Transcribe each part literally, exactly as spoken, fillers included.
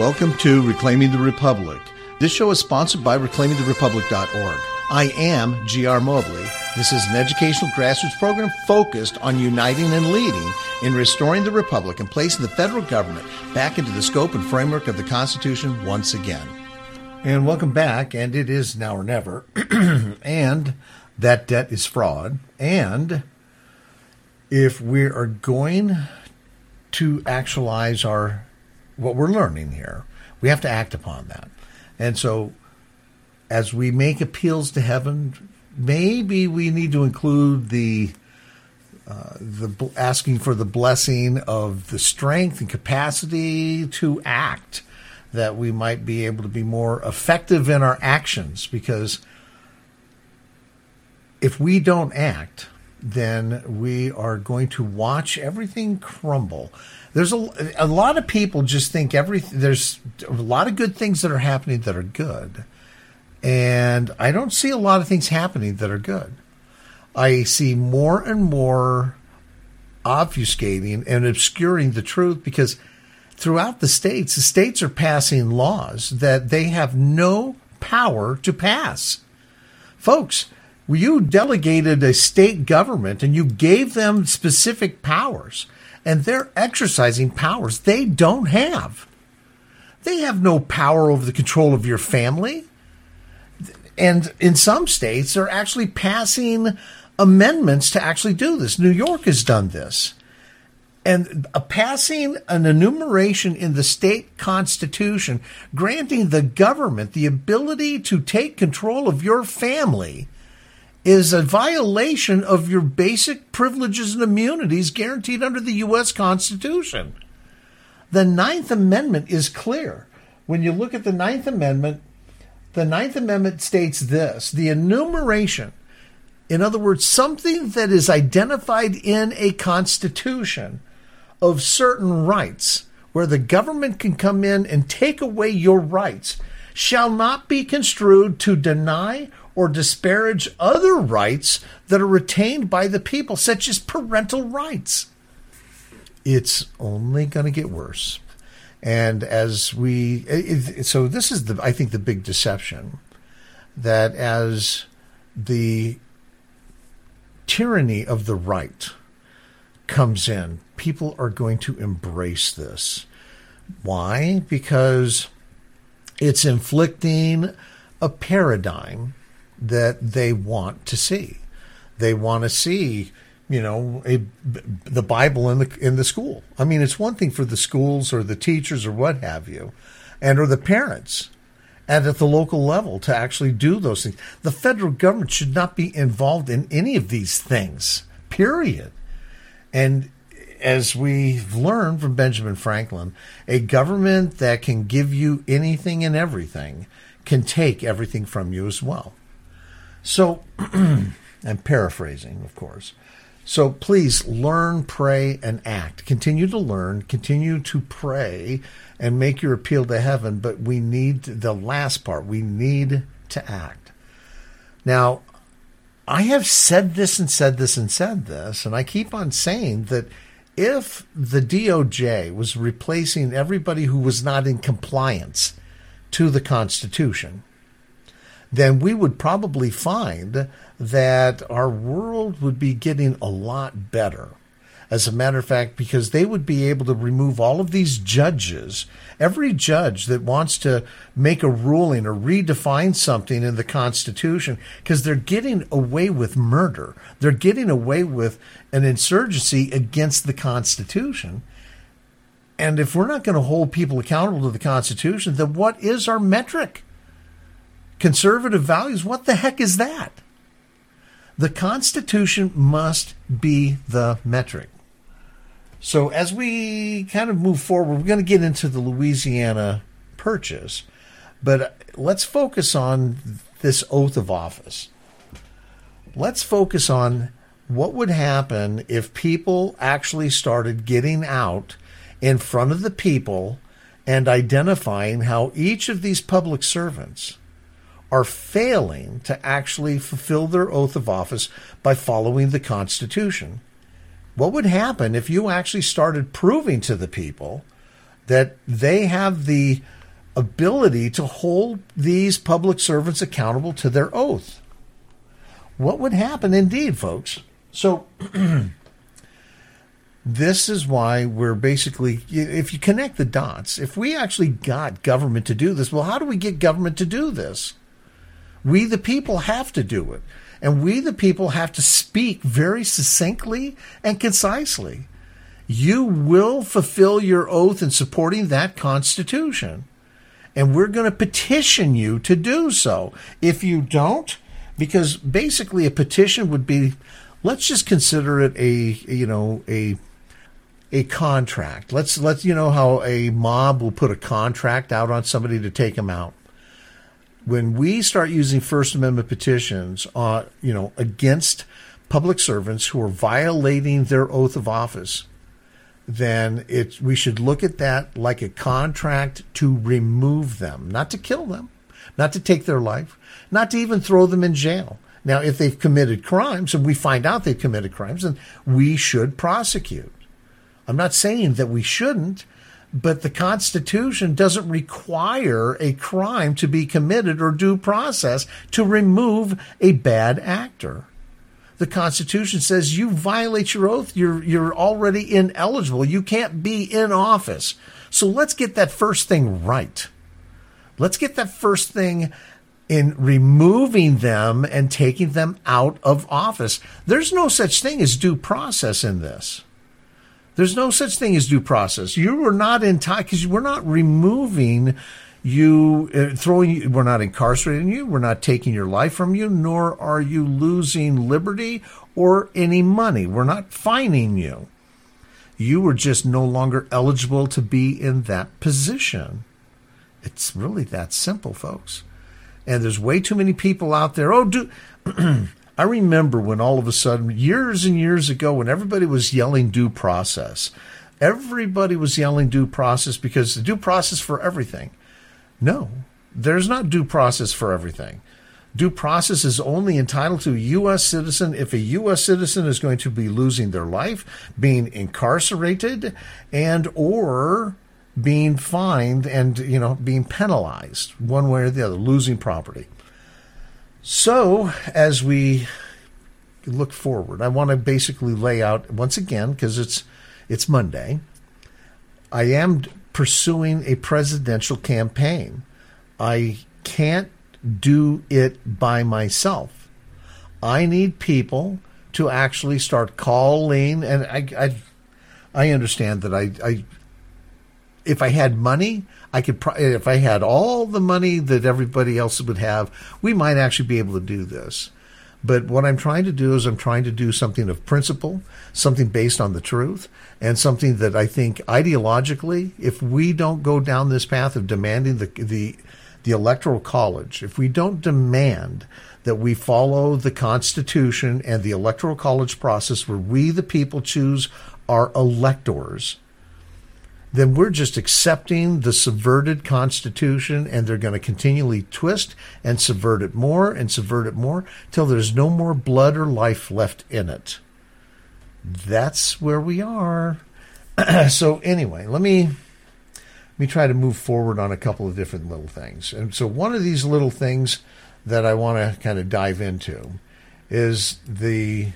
Welcome to Reclaiming the Republic. This show is sponsored by reclaiming the republic dot org. I am G R. Mobley. This is an educational grassroots program focused on uniting and leading in restoring the republic and placing the federal government back into the scope and framework of the Constitution once again. And welcome back, and it is now or never. And that debt is fraud. And if we are going to actualize our what we're learning here, we have to act upon that. And so as we make appeals to heaven, maybe we need to include the uh, the asking for the blessing of the strength and capacity to act, that we might be able to be more effective in our actions. Because if we don't act, then we are going to watch everything crumble. There's a, a lot of people just think everything, there's a lot of good things that are happening that are good. And I don't see a lot of things happening that are good. I see more and more obfuscating and obscuring the truth, because throughout the states, the states are passing laws that they have no power to pass. Folks, you delegated a state government and you gave them specific powers, and they're exercising powers they don't have. They have no power over the control of your family. And in some states, they're actually passing amendments to actually do this. New York has done this. And uh, passing an enumeration in the state constitution, granting the government the ability to take control of your family, is a violation of your basic privileges and immunities guaranteed under the U S Constitution. The Ninth Amendment is clear. When you look at the Ninth Amendment, the Ninth Amendment states this: the enumeration, in other words, something that is identified in a constitution of certain rights, where the government can come in and take away your rights, shall not be construed to deny or disparage other rights that are retained by the people, such as parental rights. It's only going to get worse. And as we, it, so this is the, I think, the big deception, that as the tyranny of the right comes in, people are going to embrace this. Why? Because it's inflicting a paradigm that they want to see. They want to see, you know, a, the Bible in the in the school. I mean, it's one thing for the schools or the teachers or what have you, and or the parents, and at the local level to actually do those things. The federal government should not be involved in any of these things, period. And as we've learned from Benjamin Franklin, a government that can give you anything and everything can take everything from you as well. So, I'm paraphrasing, of course. So please learn, pray, and act. Continue to learn, continue to pray, and make your appeal to heaven. But we need the last part. We need to act. Now, I have said this and said this and said this, and I keep on saying that if the D O J was replacing everybody who was not in compliance to the Constitution, then we would probably find that our world would be getting a lot better. As a matter of fact, because they would be able to remove all of these judges, every judge that wants to make a ruling or redefine something in the Constitution, because they're getting away with murder. They're getting away with an insurgency against the Constitution. And if we're not going to hold people accountable to the Constitution, then what is our metric? Conservative values, what the heck is that? The Constitution must be the metric. So as we kind of move forward, we're going to get into the Louisiana Purchase, but let's focus on this oath of office. Let's focus on what would happen if people actually started getting out in front of the people and identifying how each of these public servants are failing to actually fulfill their oath of office by following the Constitution. What would happen if you actually started proving to the people that they have the ability to hold these public servants accountable to their oath. What would happen indeed, folks? So this is why we're basically, if you connect the dots, if we actually got government to do this, well, how do we get government to do this? We, the people, have to do it. And we, the people, have to speak very succinctly and concisely. You will fulfill your oath in supporting that Constitution. And we're going to petition you to do so. If you don't, because basically a petition would be, let's just consider it a, you know, a a contract. Let's, let's, you know how a mob will put a contract out on somebody to take them out. When we start using First Amendment petitions, uh, you know, against public servants who are violating their oath of office, then it, we should look at that like a contract to remove them, not to kill them, not to take their life, not to even throw them in jail. Now, if they've committed crimes and we find out they've committed crimes, then we should prosecute. I'm not saying that we shouldn't, but the Constitution doesn't require a crime to be committed or due process to remove a bad actor. The Constitution says you violate your oath, you're you're already ineligible. You can't be in office. So let's get that first thing right. Let's get that first thing in removing them and taking them out of office. There's no such thing as due process in this. There's no such thing as due process. You are not entitled, because we're not removing you, uh, throwing you, we're not incarcerating you, we're not taking your life from you, nor are you losing liberty or any money. We're not fining you. You are just no longer eligible to be in that position. It's really that simple, folks. And there's way too many people out there. Oh, do I remember when all of a sudden, years and years ago, when everybody was yelling due process. Everybody was yelling due process because the due process for everything. No, there's not due process for everything. Due process is only entitled to a U S citizen if a U S citizen is going to be losing their life, being incarcerated, and or being fined and, you know, being penalized one way or the other, losing property. So as we look forward, I want to basically lay out once again, because it's it's Monday, I am pursuing a presidential campaign. I can't do it by myself. I need people to actually start calling, and I I, I understand that I, I if I had money, I could. Pro- if I had all the money that everybody else would have, we might actually be able to do this. But what I'm trying to do is I'm trying to do something of principle, something based on the truth, and something that I think ideologically, if we don't go down this path of demanding the the the Electoral College, if we don't demand that we follow the Constitution and the Electoral College process where we, the people, choose our electors, then we're just accepting the subverted Constitution, and they're going to continually twist and subvert it more and subvert it more till there's no more blood or life left in it. That's where we are. So anyway, let me let me try to move forward on a couple of different little things. And so one of these little things that I want to kind of dive into is the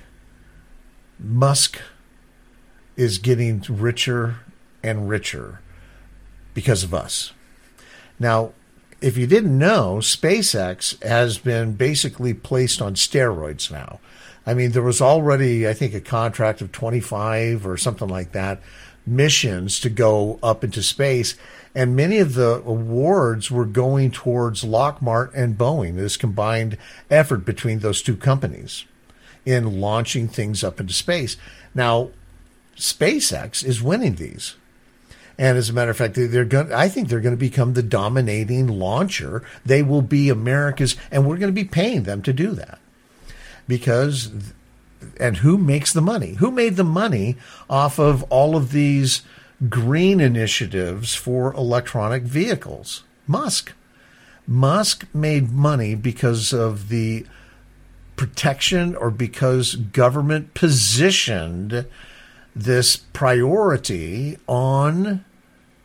Musk is getting richer and richer because of us. Now, if you didn't know, SpaceX has been basically placed on steroids now. I mean, there was already, I think, a contract of twenty-five or something like that, missions to go up into space, and many of the awards were going towards Lockheed and Boeing, this combined effort between those two companies in launching things up into space. Now, SpaceX is winning these. And as a matter of fact, they're going. I think they're going to become the dominating launcher. They will be America's, and we're going to be paying them to do that. Because, and who makes the money? Who made the money off of all of these green initiatives for electronic vehicles? Musk. Musk made money because of the protection, or because government positioned this priority on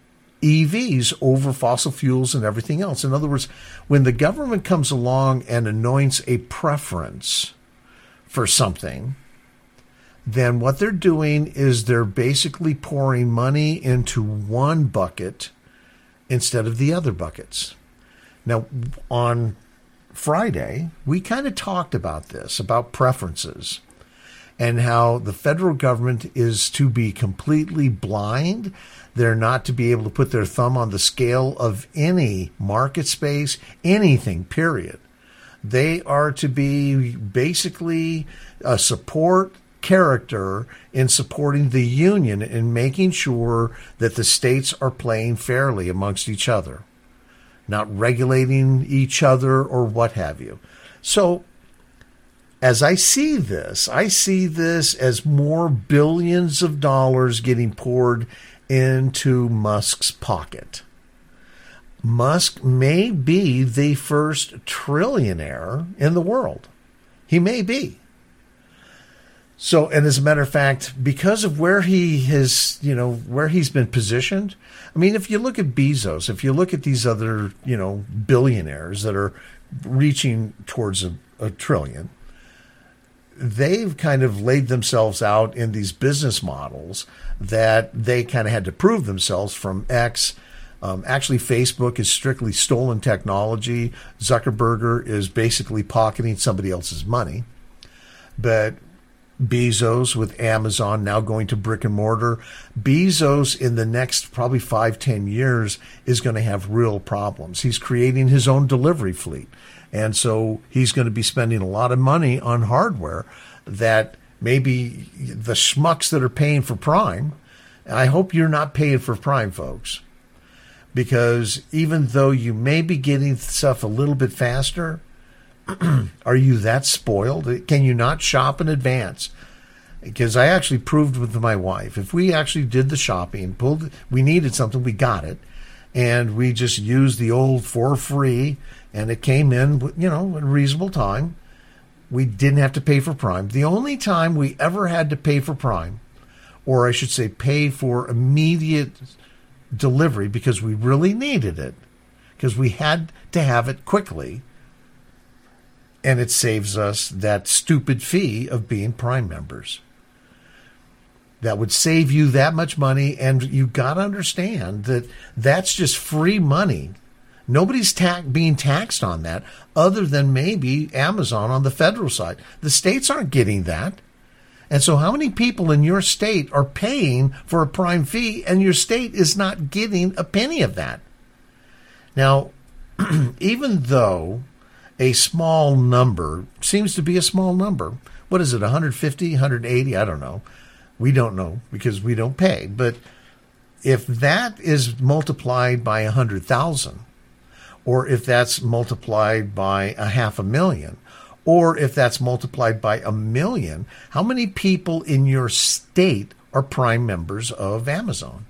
E Vs over fossil fuels and everything else. In other words, when the government comes along and anoints a preference for something, then what they're doing is they're basically pouring money into one bucket instead of the other buckets. Now, on Friday, we kind of talked about this, about preferences, and how the federal government is to be completely blind. They're not to be able to put their thumb on the scale of any market space, anything, period. They are to be basically a support character in supporting the union and making sure that the states are playing fairly amongst each other, not regulating each other or what have you. So as I see this, I see this as more billions of dollars getting poured into Musk's pocket. Musk may be the first trillionaire in the world. He may be. So, and as a matter of fact, because of where he has, you know, where he's been positioned, I mean, if you look at Bezos, if you look at these other, you know, billionaires that are reaching towards a, a trillion, they've kind of laid themselves out in these business models that they kind of had to prove themselves from X. Um, actually, Facebook is strictly stolen technology. Zuckerberg is basically pocketing somebody else's money. But Bezos with Amazon now going to brick and mortar. Bezos in the next probably five, ten years is going to have real problems. He's creating his own delivery fleet. And so he's going to be spending a lot of money on hardware that maybe the schmucks that are paying for Prime, I hope you're not paying for Prime, folks. Because even though you may be getting stuff a little bit faster, are you that spoiled? Can you not shop in advance? Because I actually proved with my wife, if we actually did the shopping, pulled, we needed something, we got it, and we just used the old for free, and it came in, you know, in a reasonable time. We didn't have to pay for Prime. The only time we ever had to pay for Prime, or I should say pay for immediate delivery because we really needed it, because we had to have it quickly, and it saves us that stupid fee of being Prime members. That would save you that much money, and you got to understand that that's just free money. Nobody's ta- being taxed on that other than maybe Amazon on the federal side. The states aren't getting that. And so how many people in your state are paying for a Prime fee, and your state is not getting a penny of that? Now, even though a small number seems to be a small number. What is it, one hundred fifty, one hundred eighty? I don't know. We don't know because we don't pay. But if that is multiplied by one hundred thousand, or if that's multiplied by a half a million, or if that's multiplied by a million, how many people in your state are Prime members of Amazon?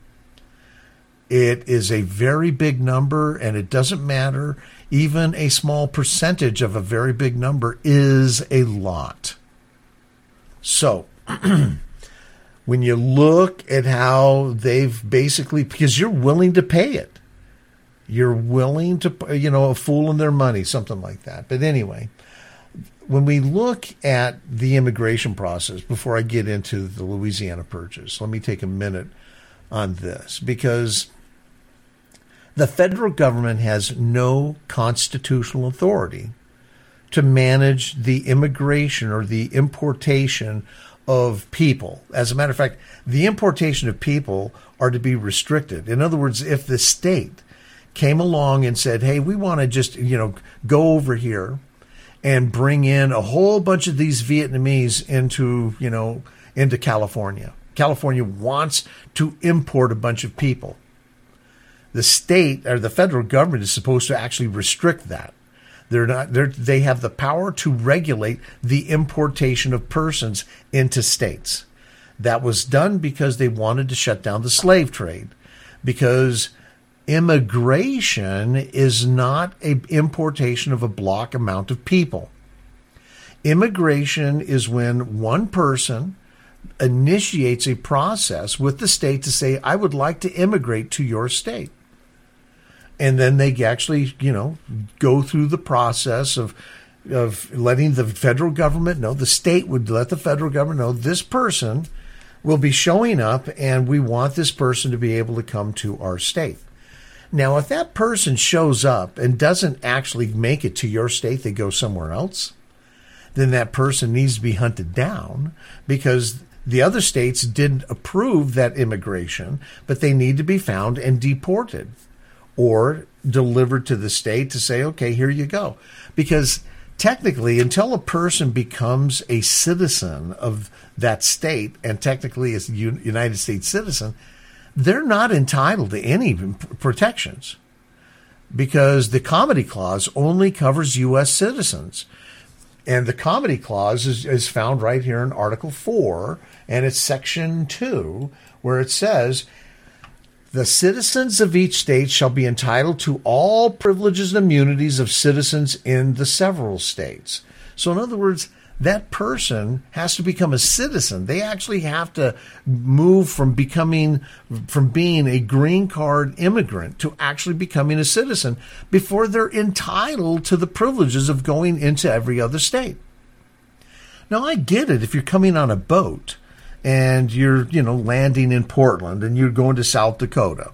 It is a very big number, and it doesn't matter. Even a small percentage of a very big number is a lot. So, when you look at how they've basically, because you're willing to pay it. You're willing to, you know, a fool in their money, something like that. But anyway, when we look at the immigration process, before I get into the Louisiana Purchase, let me take a minute on this, because the federal government has no constitutional authority to manage the immigration or the importation of people. As a matter of fact, the importation of people are to be restricted. In other words, if the state came along and said, hey, we want to just, you know, go over here and bring in a whole bunch of these Vietnamese into, you know, into California. California wants to import a bunch of people. The state or the federal government is supposed to actually restrict that. They're not. They're, they have the power to regulate the importation of persons into states. That was done because they wanted to shut down the slave trade, because immigration is not an importation of a block amount of people. Immigration is when one person initiates a process with the state to say, I would like to immigrate to your state. And then they actually, you know, go through the process of of letting the federal government know, the state would let the federal government know, this person will be showing up and we want this person to be able to come to our state. Now, if that person shows up and doesn't actually make it to your state, they go somewhere else, then that person needs to be hunted down because the other states didn't approve that immigration, but they need to be found and deported or delivered to the state to say, okay, here you go. Because technically, until a person becomes a citizen of that state and technically is a United States citizen, they're not entitled to any protections because the Comity Clause only covers U S citizens. And the Comity Clause is, is found right here in Article four, and it's Section two, where it says, the citizens of each state shall be entitled to all privileges and immunities of citizens in the several states. So in other words, that person has to become a citizen. They actually have to move from becoming, from being a green card immigrant to actually becoming a citizen before they're entitled to the privileges of going into every other state. Now, I get it if you're coming on a boat and you're, you know, landing in Portland and you're going to South Dakota,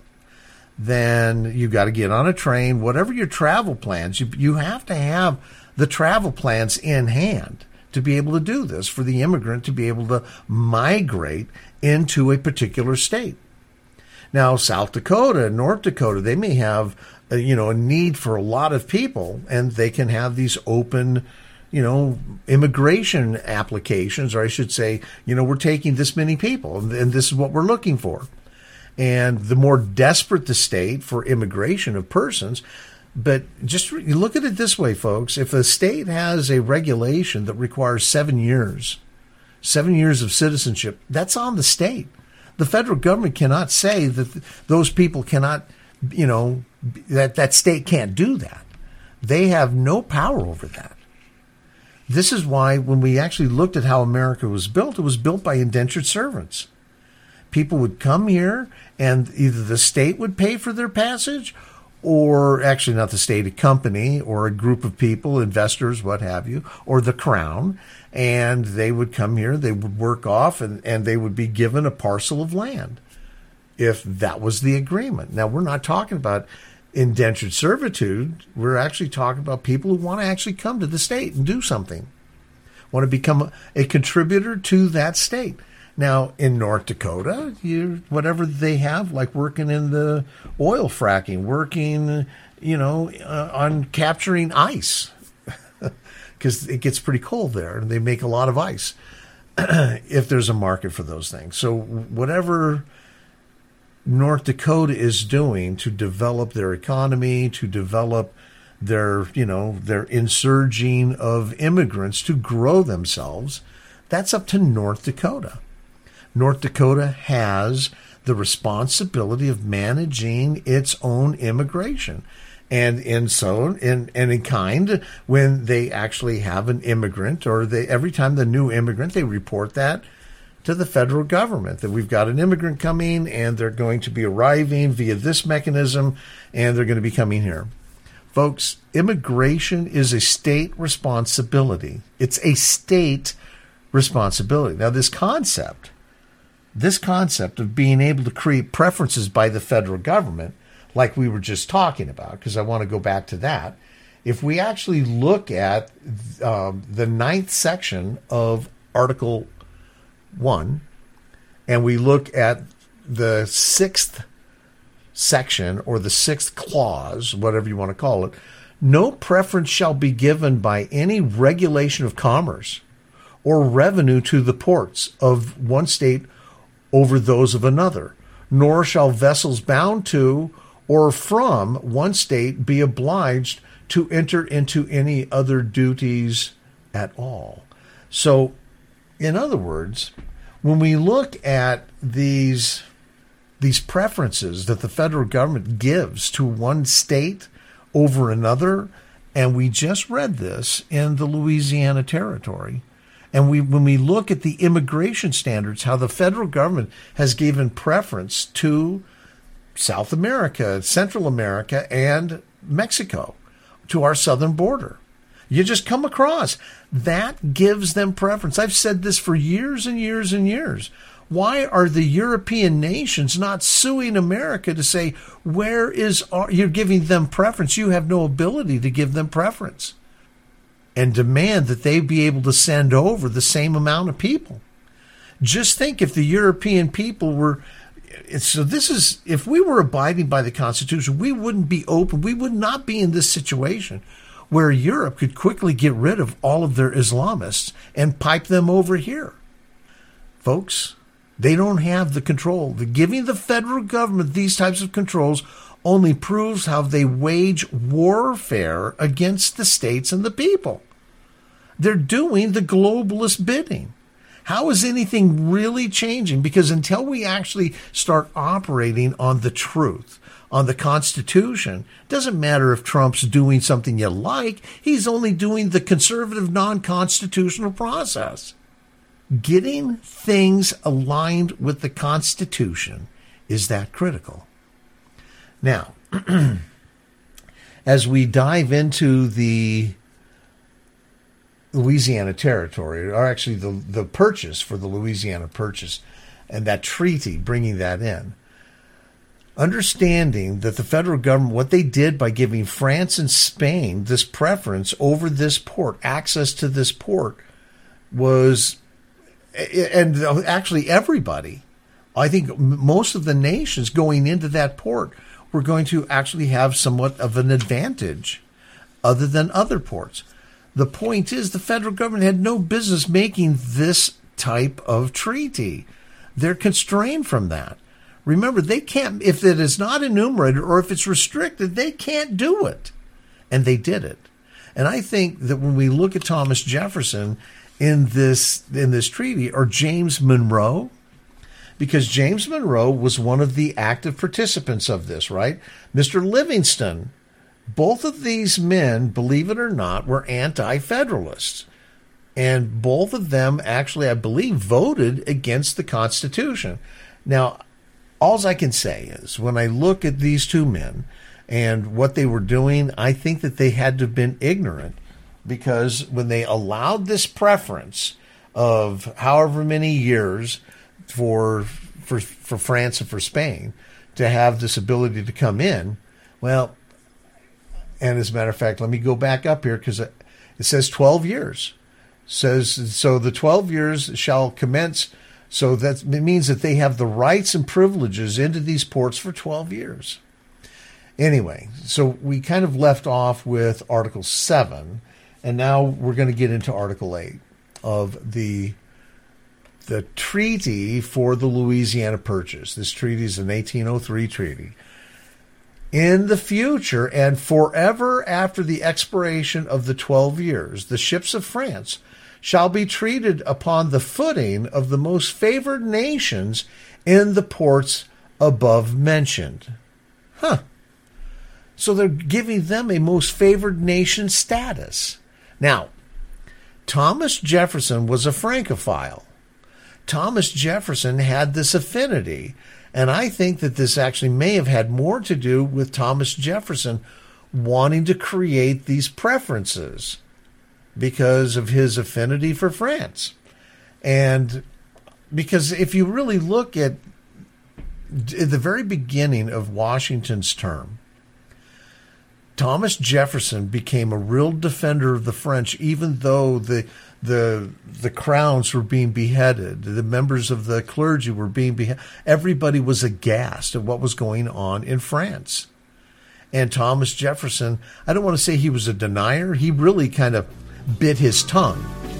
then you've got to get on a train. Whatever your travel plans, you, you have to have the travel plans in hand to be able to do this, for the immigrant to be able to migrate into a particular state. Now, South Dakota and North Dakota, they may have, a, you know, a need for a lot of people, and they can have these open, you know, immigration applications, or I should say, you know, we're taking this many people, and, and this is what we're looking for. And the more desperate the state for immigration of persons, but just re- look at it this way, folks. If a state has a regulation that requires seven years, seven years of citizenship, that's on the state. The federal government cannot say that th- those people cannot, you know, that that state can't do that. They have no power over that. This is why when we actually looked at how America was built, it was built by indentured servants. People would come here and either the state would pay for their passage, or actually not the state, a company or a group of people, investors, what have you, or the crown, and they would come here, they would work off, and, and they would be given a parcel of land if that was the agreement. Now, we're not talking about indentured servitude. We're actually talking about people who want to actually come to the state and do something, want to become a contributor to that state. Now, in North Dakota, you whatever they have, like working in the oil fracking, working, you know, uh, on capturing ice, because it gets pretty cold there, and they make a lot of ice if there's a market for those things. So whatever North Dakota is doing to develop their economy, to develop their, you know, their insurging of immigrants to grow themselves, that's up to North Dakota. North Dakota has the responsibility of managing its own immigration. And in so in and in kind, when they actually have an immigrant, or they every time the new immigrant, they report that to the federal government that we've got an immigrant coming and they're going to be arriving via this mechanism and they're going to be coming here. Folks, immigration is a state responsibility. It's a state responsibility. Now, this concept This concept of being able to create preferences by the federal government, like we were just talking about, because I want to go back to that. If we actually look at um, the ninth section of Article one, and we look at the sixth section, or the sixth clause, whatever you want to call it, no preference shall be given by any regulation of commerce or revenue to the ports of one state over those of another, nor shall vessels bound to or from one state be obliged to enter into any other duties at all. So, in other words, when we look at these, these preferences that the federal government gives to one state over another, and we just read this in the Louisiana Territory, And we, when we look at the immigration standards, how the federal government has given preference to South America, Central America, and Mexico, to our southern border. You just come across. That gives them preference. I've said this for years and years and years. Why are the European nations not suing America to say, where is our, you're giving them preference? You have no ability to give them preference. And demand that they be able to send over the same amount of people. Just think if the European people were, so this is, if we were abiding by the Constitution, we wouldn't be open, we would not be in this situation where Europe could quickly get rid of all of their Islamists and pipe them over here. Folks, they don't have the control. The giving the federal government these types of controls only proves how they wage warfare against the states and the people. They're doing the globalist bidding. How is anything really changing? Because until we actually start operating on the truth, on the Constitution, it doesn't matter if Trump's doing something you like. He's only doing the conservative, non-constitutional process. Getting things aligned with the Constitution is that critical. Now, as we dive into the Louisiana Territory, or actually the, the purchase for the Louisiana Purchase, and that treaty, bringing that in, understanding that the federal government, what they did by giving France and Spain this preference over this port, access to this port, was, and actually everybody, I think most of the nations going into that port were going to actually have somewhat of an advantage other than other ports. The point is the federal government had no business making this type of treaty. They're constrained from that. Remember, they can't, if it is not enumerated or if it's restricted, they can't do it. And they did it. And I think that when we look at Thomas Jefferson in this, in this treaty, or James Monroe, because James Monroe was one of the active participants of this, right? Mister Livingston, both of these men, believe it or not, were anti-federalists. And both of them actually, I believe, voted against the Constitution. Now, all I can say is when I look at these two men and what they were doing, I think that they had to have been ignorant, because when they allowed this preference of however many years for for for France and for Spain to have this ability to come in, well, and as a matter of fact, let me go back up here because it, it says twelve years. It says, so the twelve years shall commence. So that it means that they have the rights and privileges into these ports for twelve years. Anyway, so we kind of left off with Article seven, and now we're going to get into Article eight of the the treaty for the Louisiana Purchase. This treaty is an eighteen oh three treaty. In the future and forever after the expiration of the twelve years, the ships of France shall be treated upon the footing of the most favored nations in the ports above mentioned. Huh. So they're giving them a most favored nation status. Now, Thomas Jefferson was a Francophile. Thomas Jefferson had this affinity, and I think that this actually may have had more to do with Thomas Jefferson wanting to create these preferences because of his affinity for France. And because if you really look at, at the very beginning of Washington's term, Thomas Jefferson became a real defender of the French, even though the the the crowns were being beheaded, the members of the clergy were being beheaded. Everybody was aghast at what was going on in France. And Thomas Jefferson, I don't want to say he was a denier. He really kind of bit his tongue,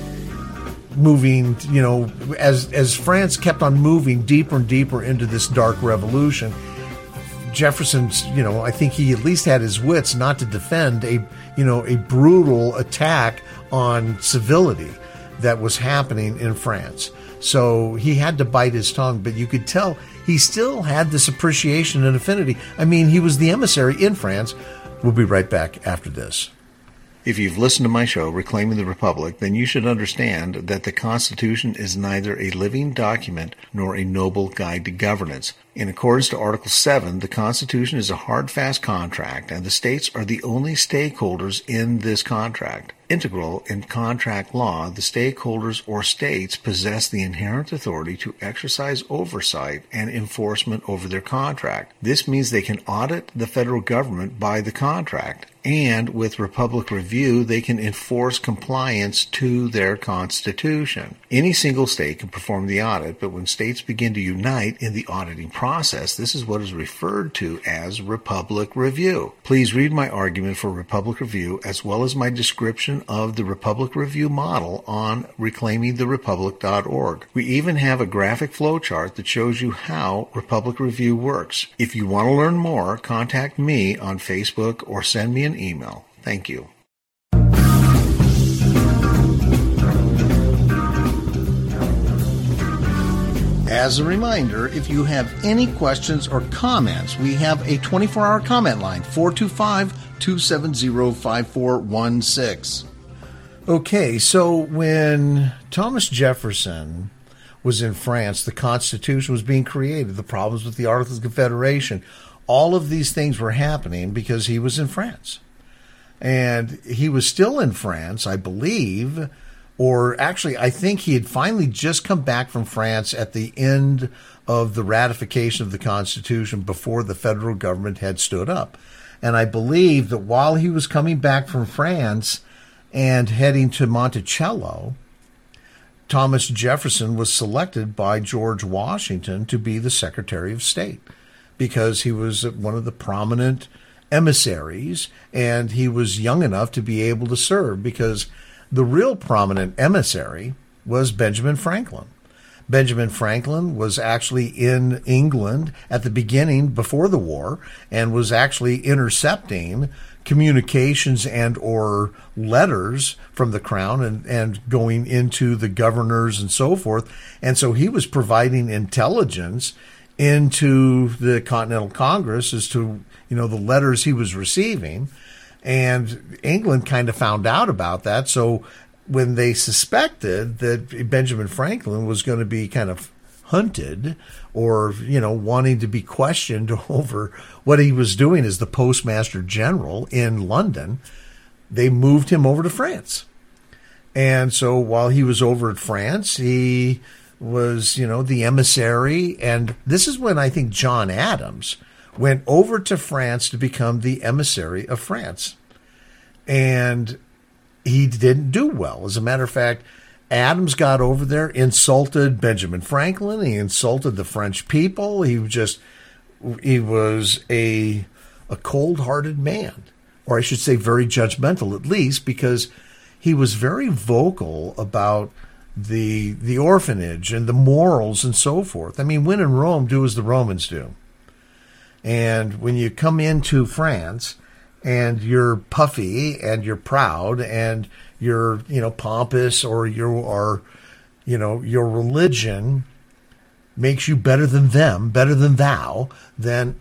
moving, you know, as as France kept on moving deeper and deeper into this dark revolution. Jefferson's, you know, I think he at least had his wits not to defend a, you know, a brutal attack on civility that was happening in France. So he had to bite his tongue, but you could tell he still had this appreciation and affinity. I mean, he was the emissary in France. We'll be right back after this. If you've listened to my show, Reclaiming the Republic, then you should understand that the Constitution is neither a living document nor a noble guide to governance. In accordance to Article seven, the Constitution is a hard, fast contract, and the states are the only stakeholders in this contract. Integral in contract law, the stakeholders or states possess the inherent authority to exercise oversight and enforcement over their contract. This means they can audit the federal government by the contract, and with Republic Review, they can enforce compliance to their Constitution. Any single state can perform the audit, but when states begin to unite in the auditing process, this is what is referred to as Republic Review. Please read my argument for Republic Review as well as my description of the Republic Review model on reclaiming the republic dot org. We even have a graphic flowchart that shows you how Republic Review works. If you want to learn more, contact me on Facebook or send me an email. Thank you. As a reminder, if you have any questions or comments, we have a twenty-four hour comment line, four two five, two seven zero, five four one six. Okay, so when Thomas Jefferson was in France, the Constitution was being created, the problems with the Articles of Confederation, all of these things were happening because he was in France. And he was still in France, I believe, or actually, I think he had finally just come back from France at the end of the ratification of the Constitution before the federal government had stood up. And I believe that while he was coming back from France and heading to Monticello, Thomas Jefferson was selected by George Washington to be the Secretary of State because he was one of the prominent emissaries and he was young enough to be able to serve, because the real prominent emissary was Benjamin Franklin. Benjamin Franklin was actually in England at the beginning before the war and was actually intercepting communications and or letters from the crown and, and going into the governors and so forth. And so he was providing intelligence into the Continental Congress as to, you know, the letters he was receiving. And England kind of found out about that. So when they suspected that Benjamin Franklin was going to be kind of hunted or, you know, wanting to be questioned over what he was doing as the Postmaster General in London, they moved him over to France. And so while he was over at France, he was, you know, the emissary. And this is when I think John Adams went over to France to become the emissary of France. And he didn't do well. As a matter of fact, Adams got over there, insulted Benjamin Franklin. He insulted the French people. He was just, he was a, a cold-hearted man, or I should say very judgmental at least, because he was very vocal about the the orphanage and the morals and so forth. I mean, when in Rome, do as the Romans do. And when you come into France and you're puffy and you're proud and you're, you know, pompous, or you are, you know, your religion makes you better than them, better than thou, then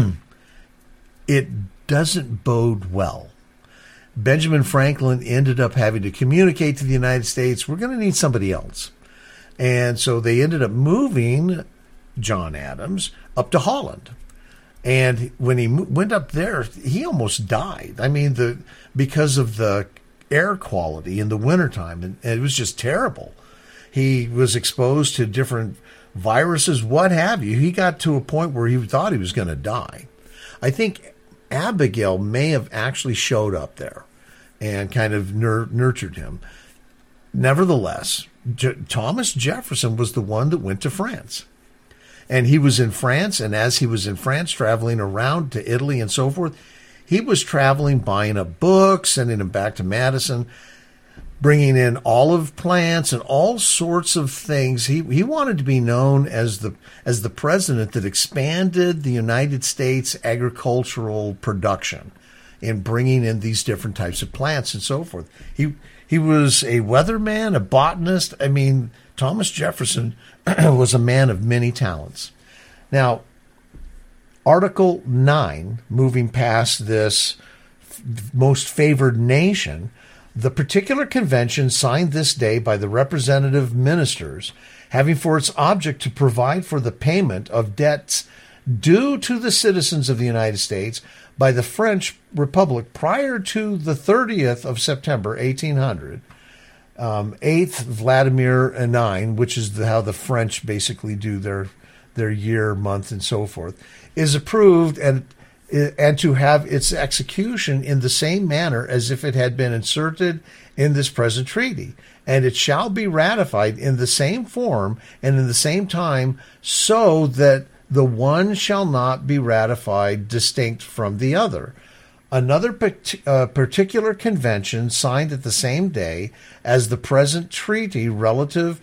it doesn't bode well. Benjamin Franklin ended up having to communicate to the United States, we're going to need somebody else. And so they ended up moving John Adams up to Holland. And when he went up there, he almost died. I mean, the because of the air quality in the wintertime, and it was just terrible. He was exposed to different viruses, what have you. He got to a point where he thought he was going to die. I think Abigail may have actually showed up there and kind of nur- nurtured him. Nevertheless, J- Thomas Jefferson was the one that went to France. And he was in France, and as he was in France, traveling around to Italy and so forth, he was traveling, buying up books, sending them back to Madison, bringing in olive plants and all sorts of things. He he wanted to be known as the as the president that expanded the United States agricultural production in bringing in these different types of plants and so forth. He he was a weatherman, a botanist. I mean, Thomas Jefferson was a man of many talents. Now, Article nine, moving past this most favored nation, the particular convention signed this day by the representative ministers, having for its object to provide for the payment of debts due to the citizens of the United States by the French Republic prior to the thirtieth of September, eighteen hundred, um, eighth Vladimir and nine, which is the, how the French basically do their their year, month, and so forth, is approved and and to have its execution in the same manner as if it had been inserted in this present treaty. And it shall be ratified in the same form and in the same time, so that the one shall not be ratified distinct from the other. Another uh, particular convention signed at the same day as the present treaty relative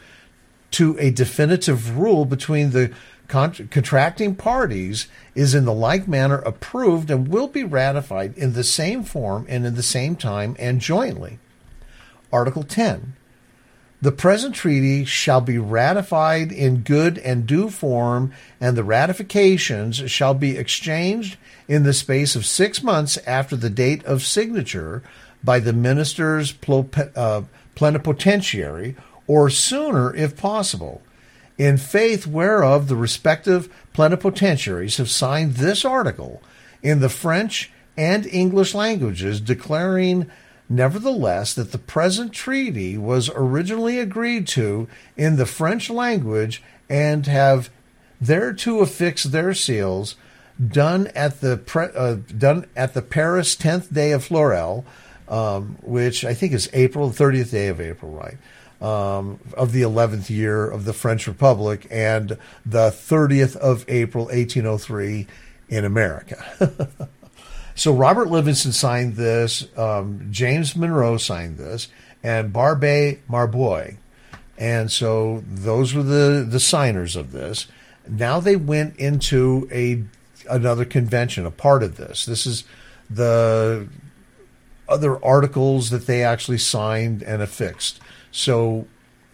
to a definitive rule between the Cont- contracting parties is in the like manner approved and will be ratified in the same form and in the same time and jointly. Article ten. The present treaty shall be ratified in good and due form, and the ratifications shall be exchanged in the space of six months after the date of signature by the ministers uh, plenipotentiary, or sooner if possible. In faith whereof the respective plenipotentiaries have signed this article in the French and English languages, declaring nevertheless that the present treaty was originally agreed to in the French language, and have thereto affixed their seals, done at the pre, uh, done at the Paris tenth day of Florel, um, which I think is April, the thirtieth day of April, right? Um, of the eleventh year of the French Republic, and the thirtieth of April, eighteen oh three, in America. So Robert Livingston signed this, um, James Monroe signed this, and Barbé Marbois. And so those were the, the signers of this. Now they went into a another convention, a part of this. This is the other articles that they actually signed and affixed. So,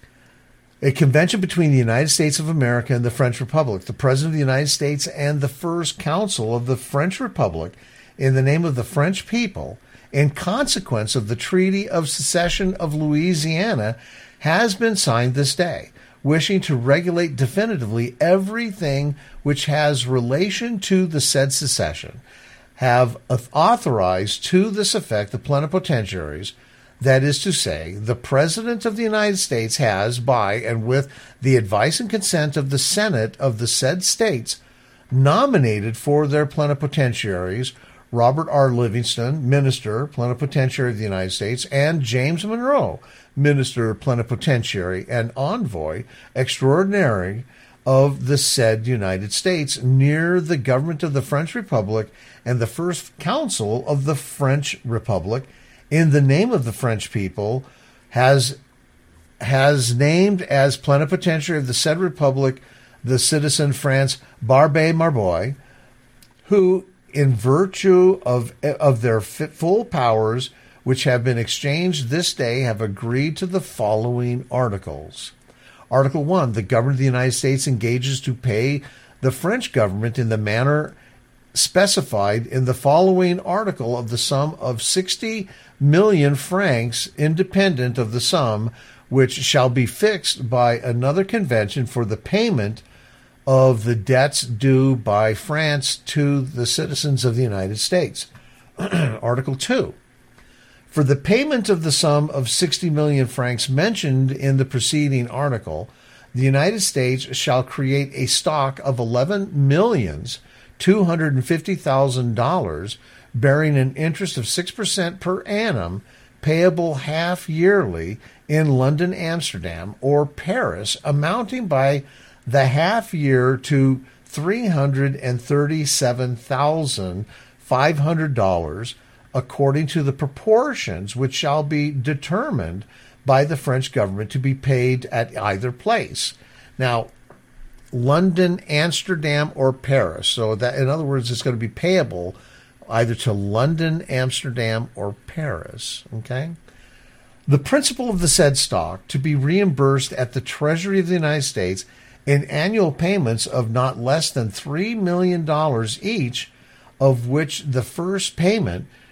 a convention between the United States of America and the French Republic, the President of the United States and the First Council of the French Republic, in the name of the French people, in consequence of the Treaty of Secession of Louisiana, has been signed this day, wishing to regulate definitively everything which has relation to the said secession, have authorized to this effect the plenipotentiaries. That is to say, the President of the United States has, by and with the advice and consent of the Senate of the said states, nominated for their plenipotentiaries Robert R. Livingston, Minister, Plenipotentiary of the United States, and James Monroe, Minister, Plenipotentiary, and Envoy Extraordinary of the said United States, near the government of the French Republic and the First Council of the French Republic, in the name of the French people, has has named as plenipotentiary of the said republic the citizen France Barbé Marbois, who, in virtue of of their full powers, which have been exchanged this day, have agreed to the following articles. Article one, the government of the United States engages to pay the French government in the manner specified in the following article of the sum of sixty million francs, independent of the sum which shall be fixed by another convention for the payment of the debts due by France to the citizens of the United States. Article two. For the payment of the sum of sixty million francs mentioned in the preceding article, the United States shall create a stock of eleven millions two hundred fifty thousand dollars, bearing an interest of six percent per annum, payable half yearly in London, Amsterdam, or Paris, amounting by the half year to three hundred thirty-seven thousand five hundred dollars, according to the proportions which shall be determined by the French government to be paid at either place. Now, London, Amsterdam, or Paris. So that, in other words, it's going to be payable either to London, Amsterdam, or Paris. Okay? The principal of the said stock to be reimbursed at the Treasury of the United States in annual payments of not less than three million dollars each, of which the first payment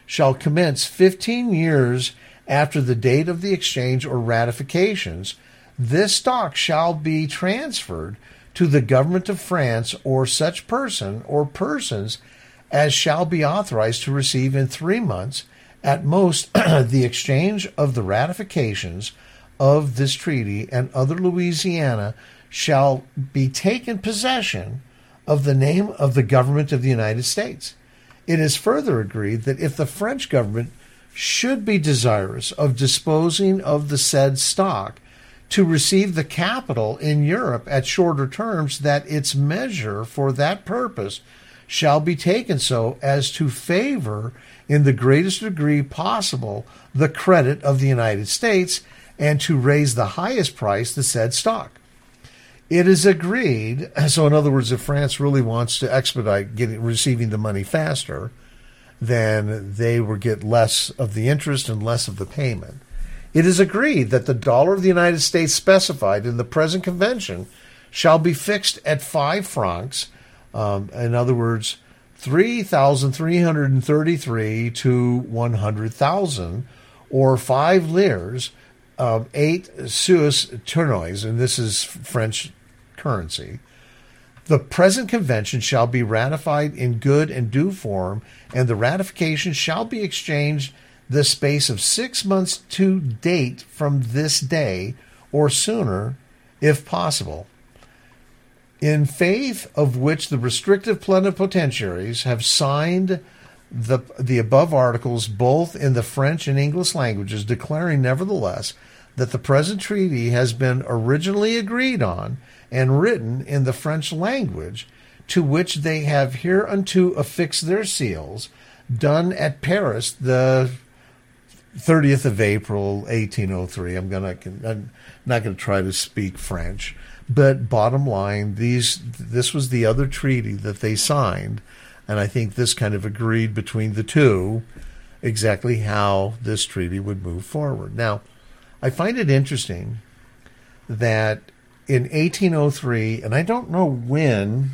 shall commence fifteen years after the date of the exchange or ratifications, this stock shall be transferred to the government of France or such person or persons as shall be authorized to receive in three months at most the exchange of the ratifications of this treaty, and other Louisiana shall be taken possession of the name of the government of the United States. It is further agreed that if the French government should be desirous of disposing of the said stock to receive the capital in Europe at shorter terms, that its measure for that purpose shall be taken so as to favor in the greatest degree possible the credit of the United States, and to raise the highest price the said stock. It is agreed, so in other words, if France really wants to expedite getting receiving the money faster, then they will get less of the interest and less of the payment. It is agreed that the dollar of the United States specified in the present convention shall be fixed at five francs, um, in other words, three thousand three hundred thirty-three to one hundred thousand, or five lirs, of eight sous tournois, and this is French currency. The present convention shall be ratified in good and due form, and the ratification shall be exchanged the space of six months to date from this day, or sooner, if possible. In faith of which the restrictive plenipotentiaries have signed the the above articles both in the French and English languages, declaring nevertheless that the present treaty has been originally agreed on and written in the French language, to which they have hereunto affixed their seals, done at Paris the thirtieth of April, eighteen oh three. I'm gonna I'm not gonna try to speak French, but bottom line, these this was the other treaty that they signed, and I think this kind of agreed between the two exactly how this treaty would move forward. Now, I find it interesting that in eighteen oh three, and I don't know when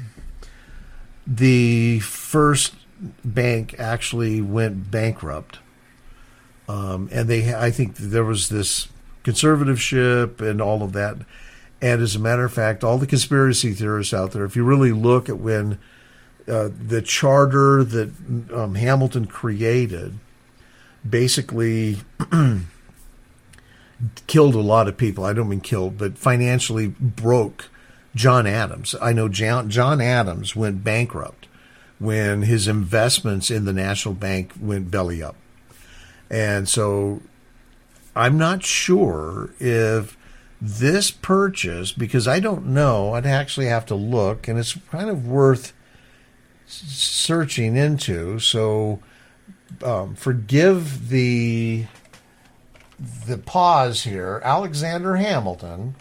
the first bank actually went bankrupt, um, and they, I think there was this conservatorship and all of that. And as a matter of fact, all the conspiracy theorists out there, if you really look at when uh, the charter that um, Hamilton created basically killed a lot of people. I don't mean killed, but financially broke John Adams. I know John, John Adams went bankrupt when his investments in the National Bank went belly up. And so I'm not sure if this purchase, because I don't know, I'd actually have to look, and it's kind of worth searching into. So um, forgive the the pause here. Alexander Hamilton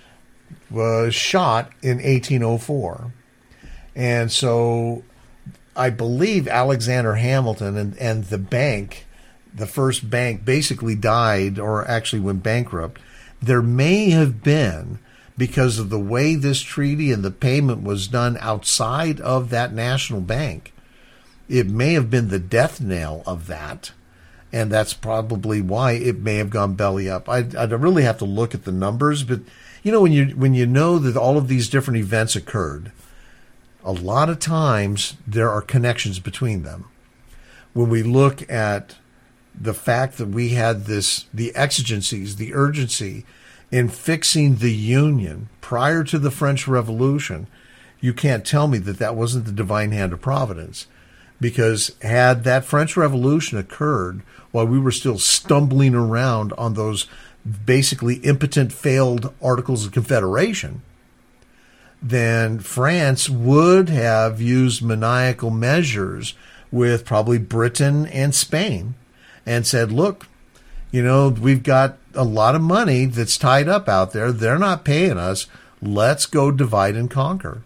was shot in eighteen oh four. And so I believe Alexander Hamilton and, and the bank, the first bank, basically died or actually went bankrupt. There may have been, because of the way this treaty and the payment was done outside of that national bank, it may have been the death knell of that. And that's probably why it may have gone belly up. I'd, I'd really have to look at the numbers, but you know, when you when you know that all of these different events occurred, a lot of times there are connections between them. When we look at the fact that we had this, the exigencies, the urgency in fixing the Union prior to the French Revolution, you can't tell me that that wasn't the divine hand of Providence. Because had that French Revolution occurred while we were still stumbling around on those basically impotent, failed Articles of Confederation, then France would have used maniacal measures with probably Britain and Spain and said, look, you know, we've got a lot of money that's tied up out there. They're not paying us. Let's go divide and conquer.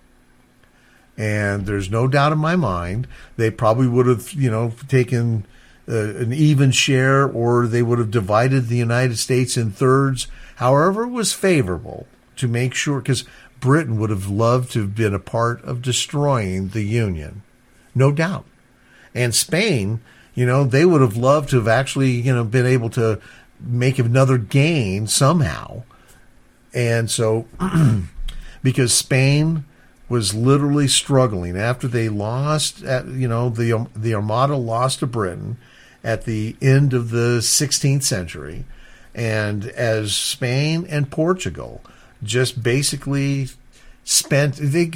And there's no doubt in my mind they probably would have, you know, taken uh, an even share, or they would have divided the United States in thirds, however it was favorable, to make sure, because Britain would have loved to have been a part of destroying the Union. No doubt. And Spain, You know, they would have loved to have actually, you know, been able to make another gain somehow. And so, because Spain was literally struggling after they lost, at, you know, the the Armada lost to Britain at the end of the sixteenth century. And as Spain and Portugal just basically spent, they,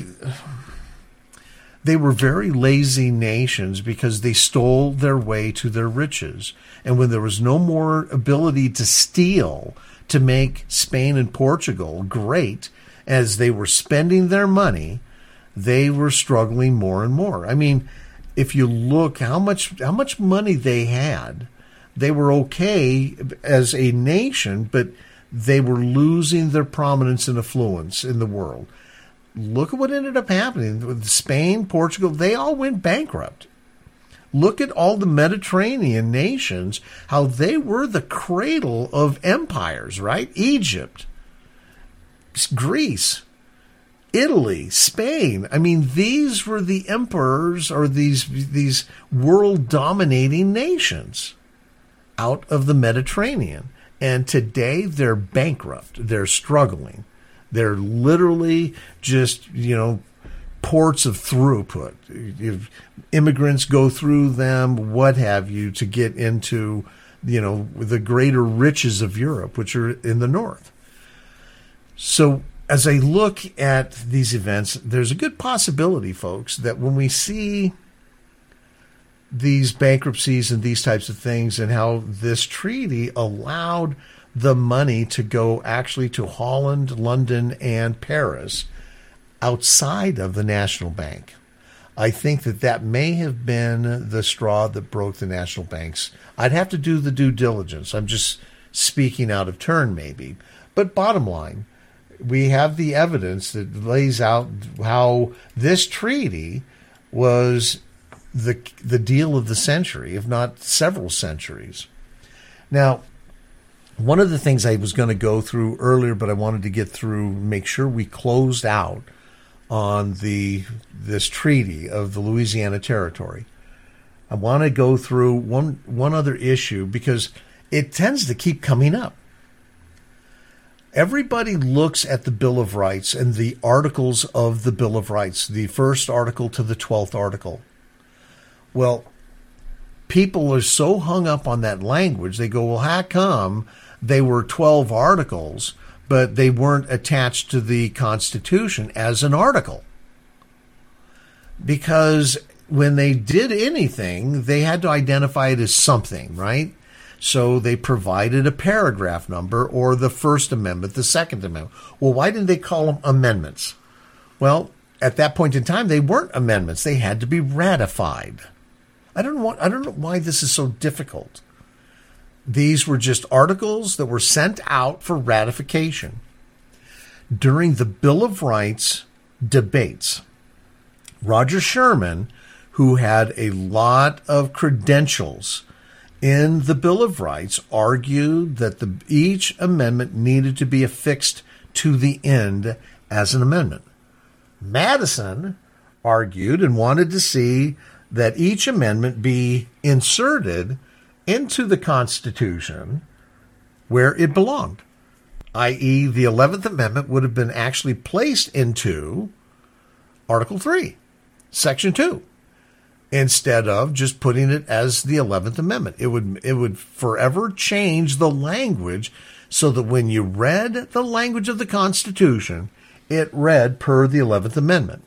they were very lazy nations because they stole their way to their riches. And when there was no more ability to steal to make Spain and Portugal great, as they were spending their money, they were struggling more and more. I mean, if you look how much how much money they had, they were okay as a nation, but they were losing their prominence and affluence in the world. Look at what ended up happening with Spain, Portugal. They all went bankrupt. Look at all the Mediterranean nations, how they were the cradle of empires, right? Egypt, Greece, Italy, Spain. I mean, these were the emperors or these, these world-dominating nations out of the Mediterranean. And today they're bankrupt. They're struggling. They're literally just, you know, ports of throughput. If immigrants go through them, what have you, to get into, you know, the greater riches of Europe, which are in the north. So as I look at these events, there's a good possibility, folks, that when we see these bankruptcies and these types of things and how this treaty allowed the money to go actually to Holland, London, and Paris outside of the National Bank, I think that that may have been the straw that broke the national banks. I'd have to do the due diligence. I'm just speaking out of turn maybe. But bottom line, we have the evidence that lays out how this treaty was the the deal of the century, if not several centuries. Now, one of the things I was going to go through earlier, but I wanted to get through, make sure we closed out on the this treaty of the Louisiana Territory. I want to go through one one other issue because it tends to keep coming up. Everybody looks at the Bill of Rights and the articles of the Bill of Rights, the first article to the twelfth article. Well, people are so hung up on that language, they go, well, how come they were twelve articles, but they weren't attached to the Constitution as an article? Because when they did anything, they had to identify it as something, right? So they provided a paragraph number or the First Amendment, the Second Amendment. Well, why didn't they call them amendments? Well, at that point in time, they weren't amendments. They had to be ratified. I don't know, I don't know why this is so difficult. These were just articles that were sent out for ratification. During the Bill of Rights debates, Roger Sherman, who had a lot of credentials in the Bill of Rights, argued that the, each amendment needed to be affixed to the end as an amendment. Madison argued and wanted to see that each amendment be inserted into the Constitution where it belonged, that is the eleventh Amendment would have been actually placed into Article three, Section two, instead of just putting it as the eleventh Amendment. It would it would forever change the language so that when you read the language of the Constitution, it read per the eleventh Amendment.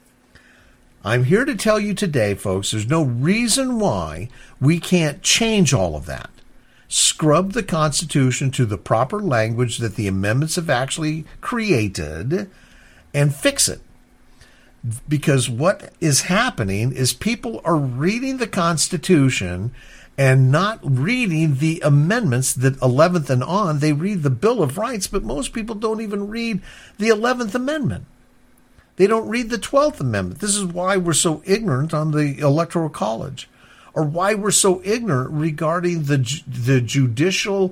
I'm here to tell you today, folks, there's no reason why we can't change all of that. Scrub the Constitution to the proper language that the amendments have actually created and fix it. Because what is happening is people are reading the Constitution and not reading the amendments, the eleventh and on. They read the Bill of Rights, but most people don't even read the eleventh Amendment. They don't read the twelfth Amendment. This is why we're so ignorant on the Electoral College, or why we're so ignorant regarding the the judicial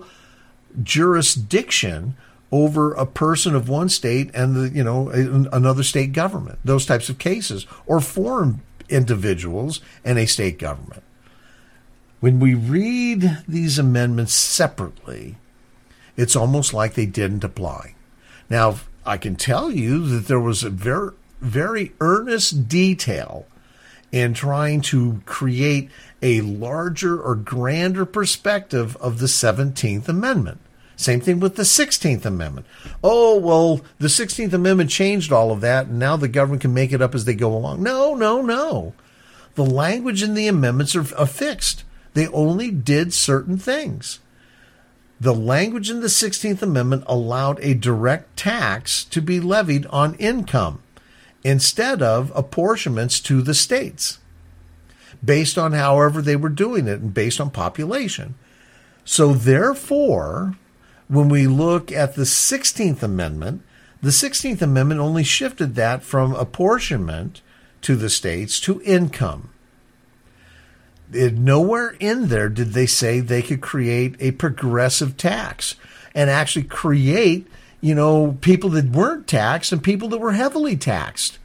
jurisdiction over a person of one state and the, you know, another state government, those types of cases, or foreign individuals and a state government. When we read these amendments separately, it's almost like they didn't apply. Now, I can tell you that there was a very, very earnest detail in trying to create a larger or grander perspective of the seventeenth Amendment. Same thing with the sixteenth Amendment. Oh, well, the sixteenth Amendment changed all of that, and now the government can make it up as they go along. No, no, no. The language in the amendments are, are fixed. They only did certain things. The language in the sixteenth Amendment allowed a direct tax to be levied on income instead of apportionments to the states, based on however they were doing it and based on population. So therefore, when we look at the sixteenth Amendment, the sixteenth Amendment only shifted that from apportionment to the states to income. It, nowhere in there did they say they could create a progressive tax and actually create, you know, people that weren't taxed and people that were heavily taxed.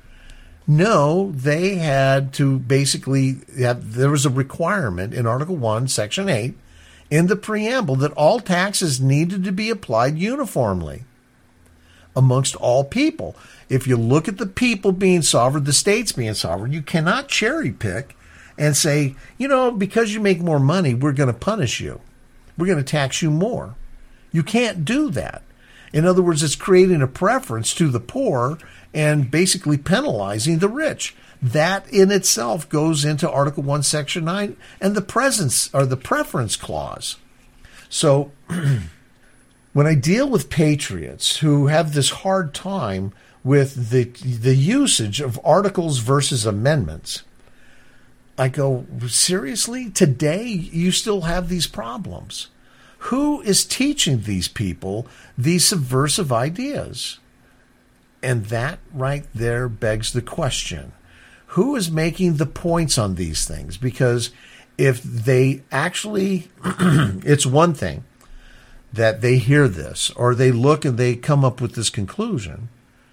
No, they had to basically have, there was a requirement in Article one, Section eight, in the preamble that all taxes needed to be applied uniformly amongst all people. If you look at the people being sovereign, the states being sovereign, you cannot cherry pick and say, you know, because you make more money, we're going to punish you. We're going to tax you more. You can't do that. In other words, it's creating a preference to the poor and basically penalizing the rich. That in itself goes into Article one, Section nine, and the presence or the preference clause. So when I deal with patriots who have this hard time with the the usage of articles versus amendments, I go, seriously? Today you still have these problems? Who is teaching these people these subversive ideas? And that right there begs the question. Who is making the points on these things? Because if they actually, it's one thing that they hear this or they look and they come up with this conclusion.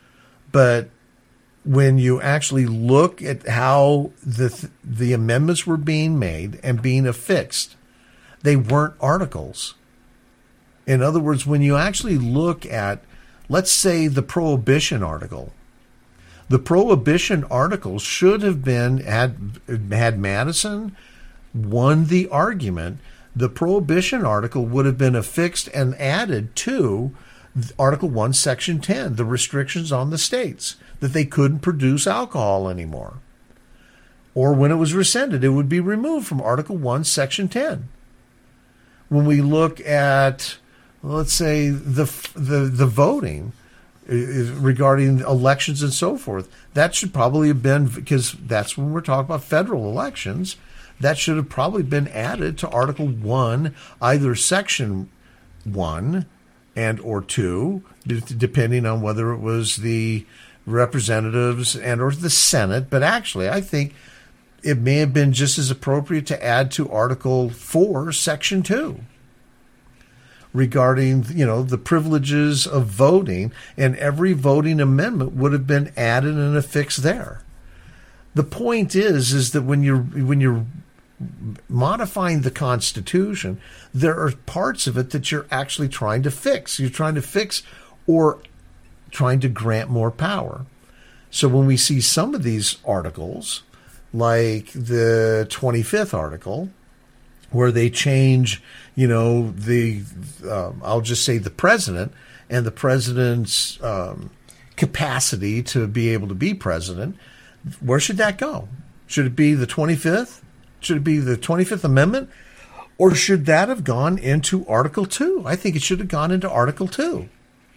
But when you actually look at how the the amendments were being made and being affixed, they weren't articles. In other words, when you actually look at, let's say, the Prohibition article, the Prohibition article should have been, had, had Madison won the argument, the Prohibition article would have been affixed and added to Article one, Section ten, the restrictions on the states, that they couldn't produce alcohol anymore. Or when it was rescinded, it would be removed from Article one, Section ten. When we look at, let's say, the the, the voting regarding elections and so forth, that should probably have been, because that's when we're talking about federal elections, that should have probably been added to Article one, either Section one and or two, depending on whether it was the representatives and or the Senate. But actually, I think it may have been just as appropriate to add to Article four, Section two, regarding, you know, the privileges of voting, and every voting amendment would have been added and affixed there. The point is, is that when you're when you're modifying the Constitution, there are parts of it that you're actually trying to fix. You're trying to fix or trying to grant more power. So when we see some of these articles, like the twenty-fifth article, where they change, you know, the, um, I'll just say the president and the president's um, capacity to be able to be president, where should that go? Should it be the twenty-fifth? Should it be the twenty-fifth Amendment? Or should that have gone into Article two? I think it should have gone into Article two.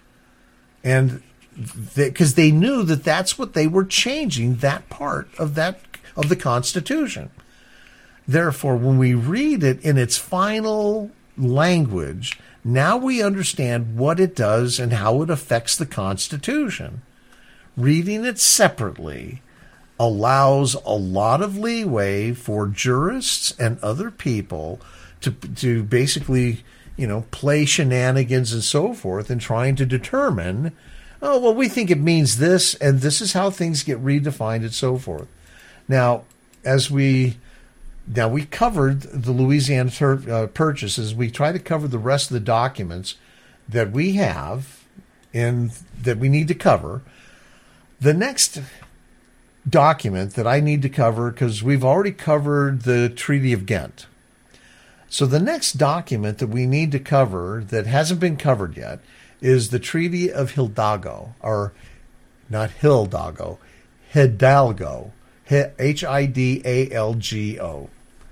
And because they, they knew that that's what they were changing, that part of that of the Constitution. Therefore, when we read it in its final language, now we understand what it does and how it affects the Constitution. Reading it separately allows a lot of leeway for jurists and other people to to basically, you know, play shenanigans and so forth in trying to determine, oh, well, we think it means this, and this is how things get redefined and so forth. Now, as we Now, we covered the Louisiana ter- uh, purchases. We try to cover the rest of the documents that we have and that we need to cover. The next document that I need to cover, because we've already covered the Treaty of Ghent. So the next document that we need to cover that hasn't been covered yet is the Treaty of Hidalgo, or not Hidalgo, Hidalgo, H I D A L G O.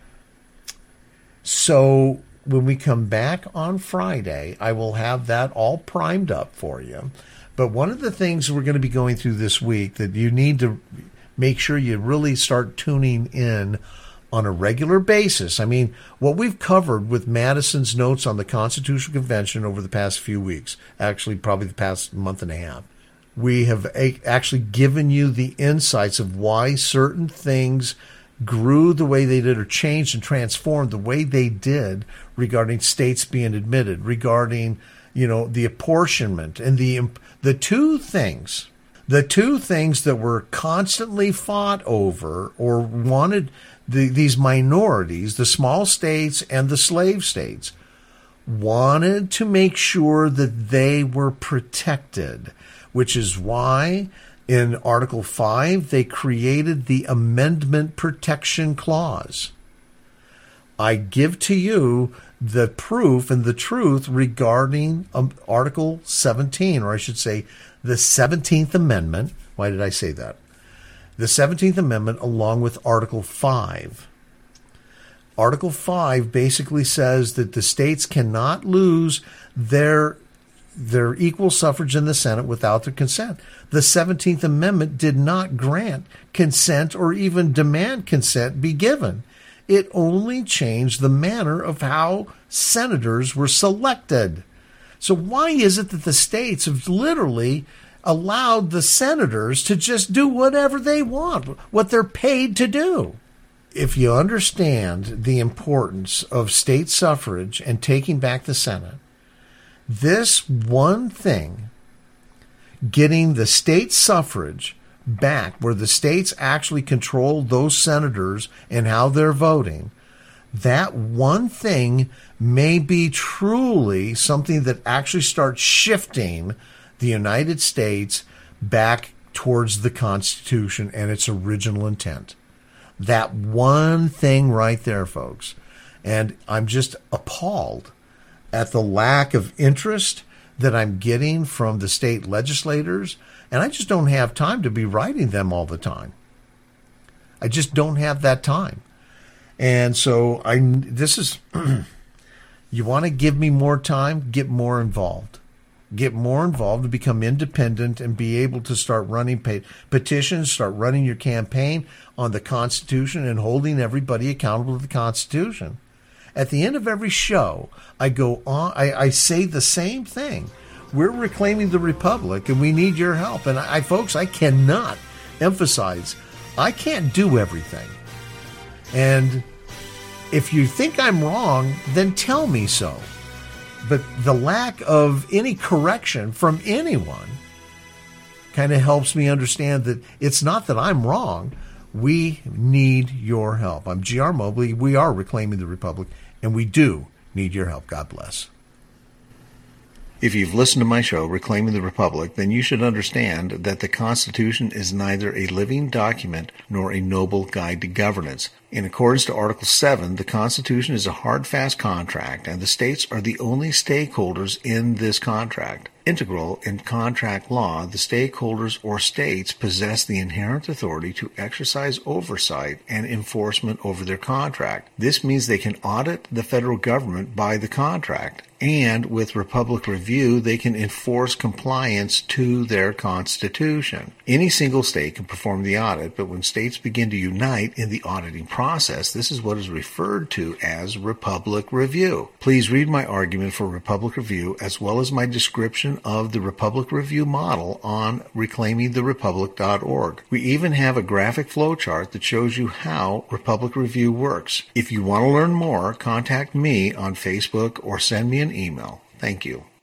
So when we come back on Friday, I will have that all primed up for you. But one of the things we're going to be going through this week that you need to make sure you really start tuning in on a regular basis. I mean, what we've covered with Madison's notes on the Constitutional Convention over the past few weeks, actually probably the past month and a half, we have a- actually given you the insights of why certain things grew the way they did or changed and transformed the way they did regarding states being admitted, regarding, you know, the apportionment and the the two things The two things that were constantly fought over or wanted, the, these minorities, the small states and the slave states, wanted to make sure that they were protected, which is why in Article five they created the Amendment Protection Clause. I give to you the proof and the truth regarding um, Article seventeen, or I should say the seventeenth Amendment. Why did I say that? The seventeenth Amendment along with Article five. Article five basically says that the states cannot lose their, their equal suffrage in the Senate without their consent. The seventeenth Amendment did not grant consent or even demand consent be given. It only changed the manner of how senators were selected. So why is it that the states have literally allowed the senators to just do whatever they want, what they're paid to do? If you understand the importance of state suffrage and taking back the Senate, this one thing, getting the state suffrage back where the states actually control those senators and how they're voting, that one thing may be truly something that actually starts shifting the United States back towards the Constitution and its original intent. That one thing right there, folks. And I'm just appalled at the lack of interest that I'm getting from the state legislators, and I just don't have time to be writing them all the time. I just don't have that time. And so I this is, you want to give me more time, get more involved. Get more involved and become independent and be able to start running petitions, start running your campaign on the Constitution and holding everybody accountable to the Constitution. At the end of every show, I go on, I, I say the same thing. We're reclaiming the Republic and we need your help. And I, I folks, I cannot emphasize, I can't do everything. And if you think I'm wrong, then tell me so. But the lack of any correction from anyone kind of helps me understand that it's not that I'm wrong. We need your help. I'm G R Mobley. We are reclaiming the Republic, and we do need your help. God bless. If you've listened to my show, Reclaiming the Republic, then you should understand that the Constitution is neither a living document nor a noble guide to governance. In accordance to Article seven, the Constitution is a hard, fast contract, and the states are the only stakeholders in this contract. Integral in contract law, the stakeholders or states possess the inherent authority to exercise oversight and enforcement over their contract. This means they can audit the federal government by the contract, and with Republic Review, they can enforce compliance to their Constitution. Any single state can perform the audit, but when states begin to unite in the auditing process, this is what is referred to as Republic Review. Please read my argument for Republic Review as well as my description of the Republic Review model on reclaiming the republic dot org. We even have a graphic flowchart that shows you how Republic Review works. If you want to learn more, contact me on Facebook or send me an email. Thank you.